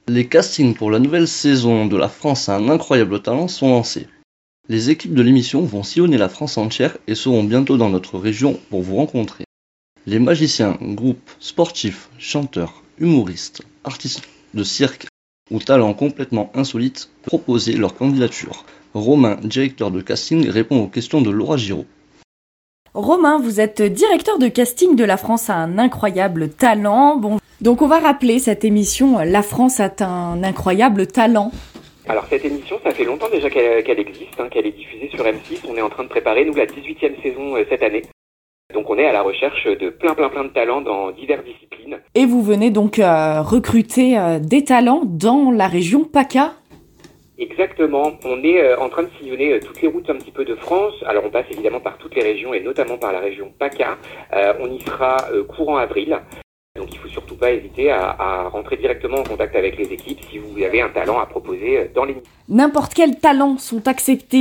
Les castings pour la nouvelle saison de La France a un incroyable talent sont lancés. Les équipes de l'émission vont sillonner la France entière et seront bientôt dans notre région pour vous rencontrer. Les magiciens, groupes, sportifs, chanteurs, humoristes, artistes de cirque ou talents complètement insolites proposaient leur candidature. Romain, directeur de casting, répond aux questions de Laura Giraud. Romain, vous êtes directeur de casting de La France a un incroyable talent. Bon, donc on va rappeler cette émission La France a un incroyable talent. Alors cette émission, ça fait longtemps déjà qu'elle existe, qu'elle est diffusée sur M6. On est en train de préparer, nous, la 18e saison cette année. Donc on est à la recherche de plein de talents dans diverses disciplines. Et vous venez donc recruter des talents dans la région PACA ? Exactement, on est en train de sillonner toutes les routes un petit peu de France. Alors on passe évidemment par toutes les régions et notamment par la région PACA. On y sera courant avril. Donc il ne faut surtout pas hésiter à rentrer directement en contact avec les équipes si vous avez un talent à proposer dans l'émission. N'importe quels talents sont acceptés.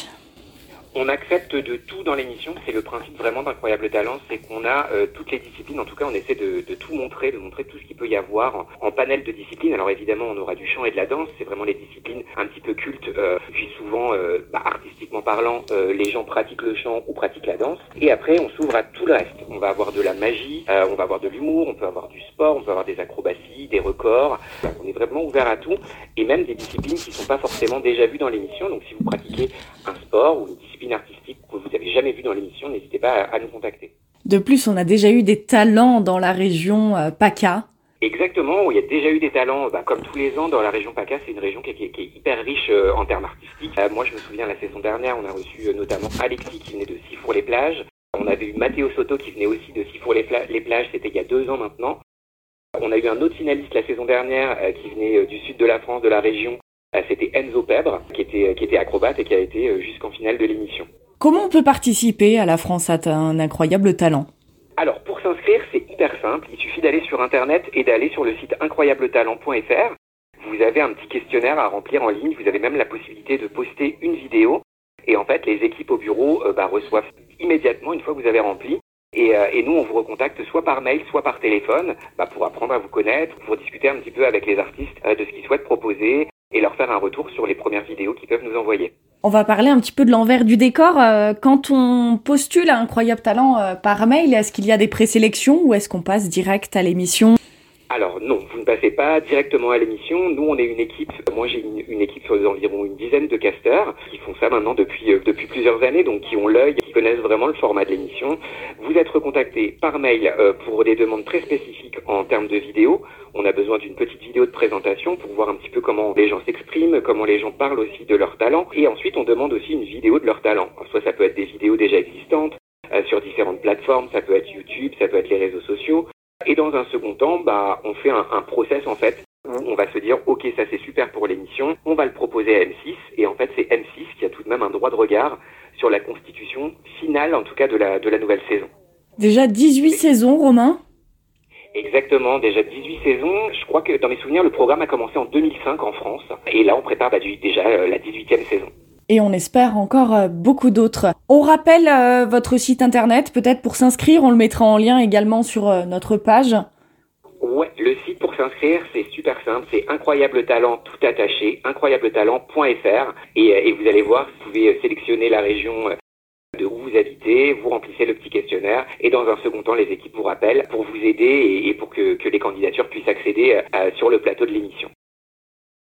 On accepte de tout dans l'émission, c'est le principe vraiment d'Incroyable Talent, c'est qu'on a toutes les disciplines, en tout cas on essaie de tout montrer, de montrer tout ce qu'il peut y avoir en panel de disciplines. Alors évidemment on aura du chant et de la danse, c'est vraiment les disciplines un petit peu cultes, puis souvent artistiquement parlant, les gens pratiquent le chant ou pratiquent la danse. Et après on s'ouvre à tout le reste, on va avoir de la magie, on va avoir de l'humour, on peut avoir du sport, on peut avoir des acrobaties, des records. On est vraiment ouvert à tout, et même des disciplines qui ne sont pas forcément déjà vues dans l'émission. Donc si vous pratiquez un sport ou une discipline artistique que vous n'avez jamais vu dans l'émission, n'hésitez pas à nous contacter. De plus, on a déjà eu des talents dans la région PACA. Exactement, il y a déjà eu des talents, comme tous les ans dans la région PACA, c'est une région qui est hyper riche en termes artistiques. Moi je me souviens la saison dernière, on a reçu notamment Alexis qui venait de Sifour-les-Plages. On avait eu Matteo Soto qui venait aussi de Sifour-les-Plages, c'était il y a 2 ans maintenant. On a eu un autre finaliste la saison dernière qui venait du sud de la France, de la région. C'était Enzo Pebre, qui était acrobate et qui a été jusqu'en finale de l'émission. Comment on peut participer à La France a un incroyable talent ? Alors, pour s'inscrire, c'est hyper simple. Il suffit d'aller sur Internet et d'aller sur le site incroyabletalent.fr. Vous avez un petit questionnaire à remplir en ligne. Vous avez même la possibilité de poster une vidéo. Et en fait, les équipes au bureau reçoivent immédiatement, une fois que vous avez rempli. Et nous, on vous recontacte soit par mail, soit par téléphone, pour apprendre à vous connaître, pour discuter un petit peu avec les artistes de ce qu'ils souhaitent proposer et leur faire un retour sur les premières vidéos qu'ils peuvent nous envoyer. On va parler un petit peu de l'envers du décor. Quand on postule à Incroyable Talent par mail, est-ce qu'il y a des présélections ou est-ce qu'on passe direct à l'émission ? Alors non, vous ne passez pas directement à l'émission. Nous, on est une équipe. Moi, j'ai une équipe sur environ une dizaine de casteurs qui font ça maintenant depuis plusieurs années, donc qui ont l'œil, qui connaissent vraiment le format de l'émission. Vous êtes recontacté par mail pour des demandes très spécifiques en termes de vidéos. On a besoin d'une petite vidéo de présentation pour voir un petit peu comment les gens s'expriment, comment les gens parlent aussi de leur talent. Et ensuite, on demande aussi une vidéo de leur talent. Alors, soit ça peut être des vidéos déjà existantes sur différentes plateformes, ça peut être YouTube, ça peut être les réseaux sociaux. Et dans un second temps, on fait un process en fait où on va se dire ok, ça c'est super pour l'émission, on va le proposer à M6 et en fait c'est M6 qui a tout de même un droit de regard sur la constitution finale en tout cas de la nouvelle saison. Déjà 18 saisons, Romain ? Exactement, déjà 18 saisons. Je crois que dans mes souvenirs, le programme a commencé en 2005 en France et là on prépare déjà la 18e saison. Et on espère encore beaucoup d'autres. On rappelle votre site internet, peut-être pour s'inscrire, on le mettra en lien également sur notre page. Ouais, le site pour s'inscrire, c'est super simple, c'est Incroyable Talent tout attaché, incroyabletalent.fr et vous allez voir, vous pouvez sélectionner la région de où vous habitez, vous remplissez le petit questionnaire et dans un second temps, les équipes vous rappellent pour vous aider et pour que les candidatures puissent accéder sur le plateau de l'émission.